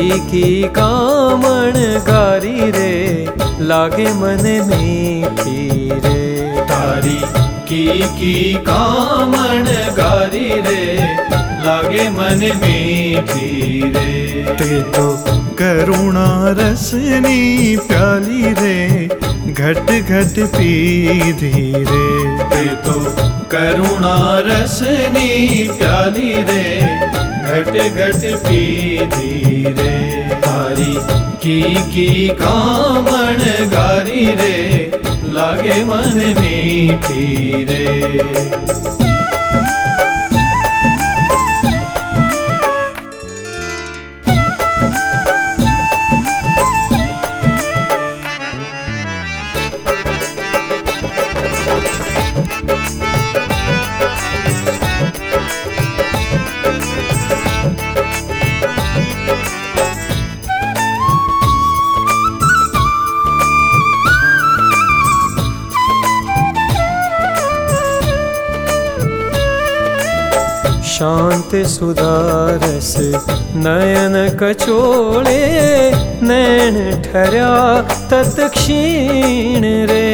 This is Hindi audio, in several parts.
की कामण गारी रे, लागे मन मीठी रे। तारी की कामण गारी रे, लागे मन मीठी रे। ते तो करुणा रसनी प्याली रे, घट घट पीधी रे। ते तो करुणा रसनी प्याली रे, घट घट पीधी रे। तारी की कामण गारी रे, लागे मन मीठी रे। शांत सुधारस नयन कचोड़े, नैन ठहरा तत क्षीण रे।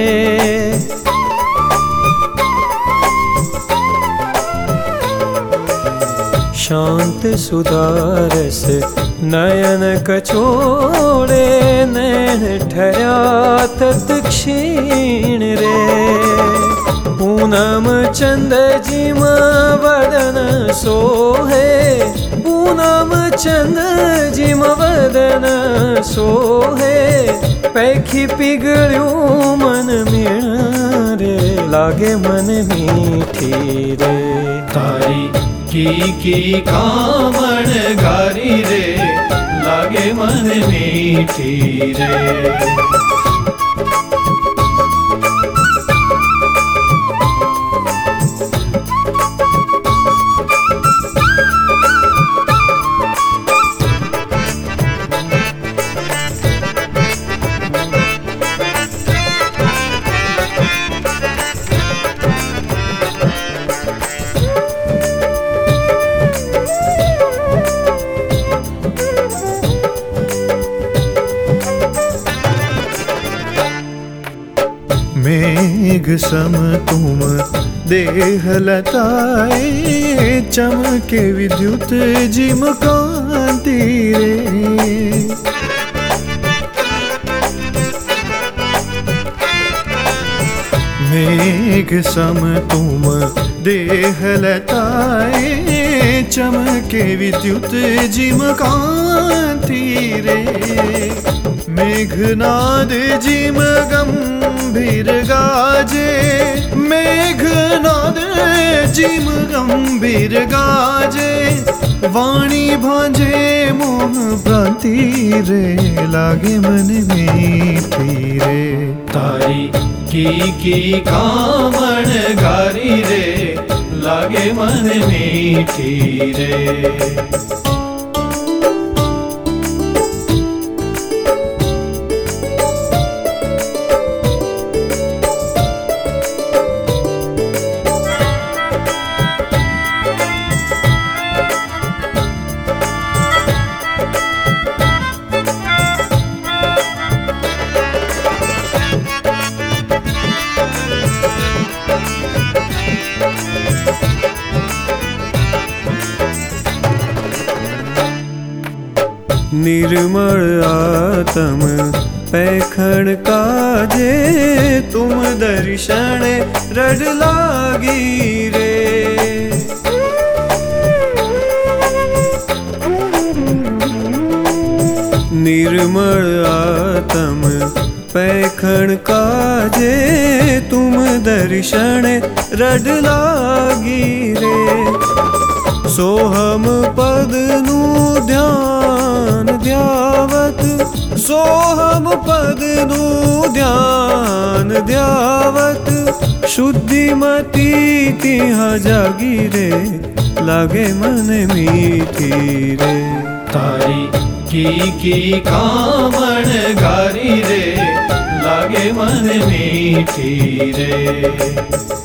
शांत सुधारस नयन कचोड़े, नैन ठहरा तत क्षीण रे। पूनम चंद जिम वदन सोहे, पूनम चंद जिम वदन सोहे। पैखी पिघल्यूं मन मीण रे, लागे मन मीठी रे। तारी की कामण गारी रे, लागे मन मीठी रे। मेघ सम तुम देह लताए, चमके विद्युत जिम कांति रे। मेघ सम तुम देह लताए, चमके विद्युत जिम कांति रे। मेघनाद जिम गंभीर गाजे, मेघनाद जिम गंभीर गाजे। वाणी भांजे मोह भ्रांति रे, लागे मन मीठी रे। तारी की कामण गारी रे, लागे मन मीठी रे। निर्मल आत्म पैखण काजे, तुम दर्शन रड लागी रे। निर्मल आत्म पैखण काजे, तुम दर्शन रड लागी रे। सोहम पद नू ध्यान ध्यावत, सोहम पद नू ध्यान ध्यावत। शुद्धिमती तिहा जागी रे, लागे मन मीठी रे। तारी की कामण गारी रे, लागे मन मीठी रे।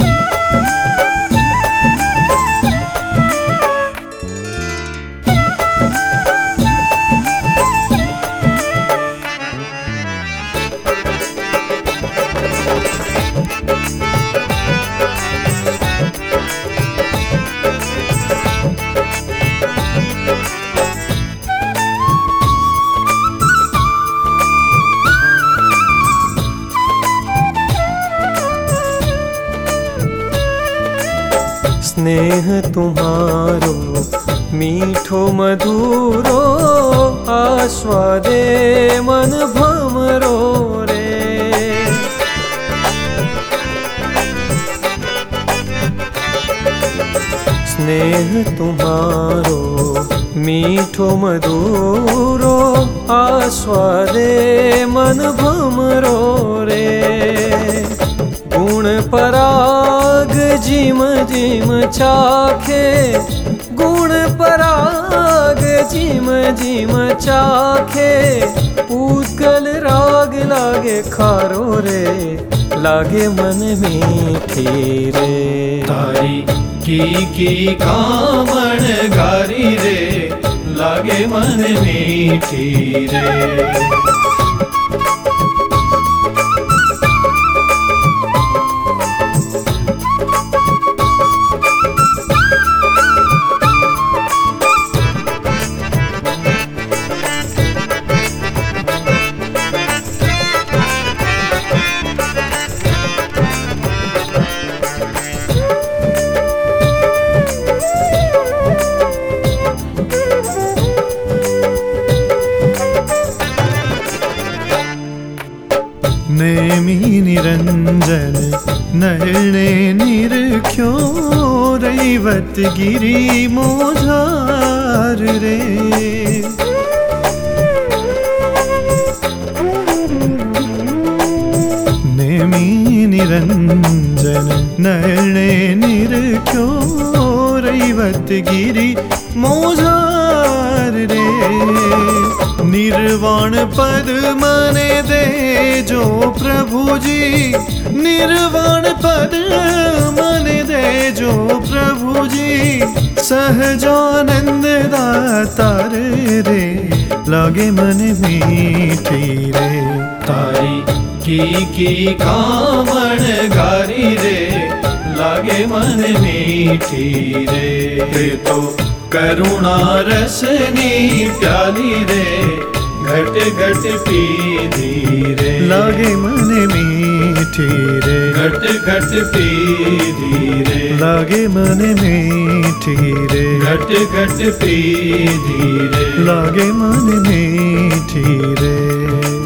स्नेह तुम्हारो मीठो मधुरो, आस्वादे मन भमरो रे। स्नेह तुम्हारो मीठो मधुरो, आस्वादे मन भमरो रे। गुण पराग जिम जिम चाखे, गुण पराग जिम जिम चाखे, उत्कल राग लागे खारो रे, लागे मन मीठी रे। तारी की कामण गारी रे, लागे मन मीठी रे। नेमि निरंजन नयने निरख्यो, रैवत गिरी मोझार रे। नेमि निरंजन नयने निरख्यो, रैवत गिरी मोझार रे। निर्वाण पद मने दे जो प्रभु जी, निर्वाण पद मने दे जो प्रभु जी, सहजानंद दातार रे, लागे मन मीठी रे। तारी की कामण गारी रे, लागे मन मीठी रे। तो करुणा रसनी प्याली रे, घट घट पी रे, लागे मन मीठी रे। घट घट पी रे, लागे मन मीठी रे। घट घट पी रे, लागे मन मीठी रे।